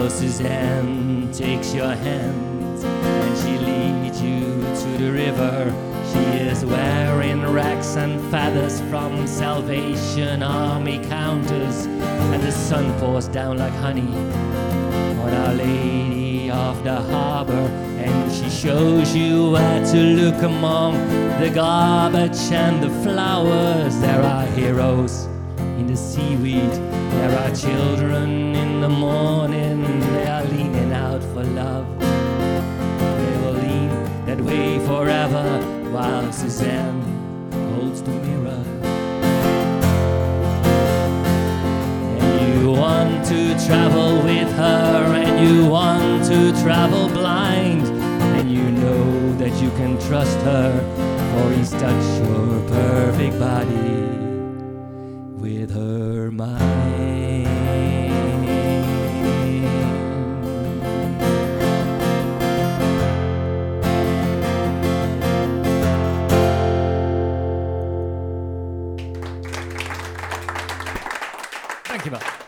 So Suzanne takes your hand and she leads you to the river. She is wearing racks and feathers from Salvation Army counters, and the sun pours down like honey on Our Lady of the Harbor. And she shows you where to look among the garbage and the flowers. There are heroes in the seaweed, there are children in the morning. They are leaning out for love, they will lean that way forever, while Suzanne holds the mirror. And you want to travel with her, and you want to travel blind, and you know that you can trust her, for he's touched your perfect body with her mind. Thank you, Mark.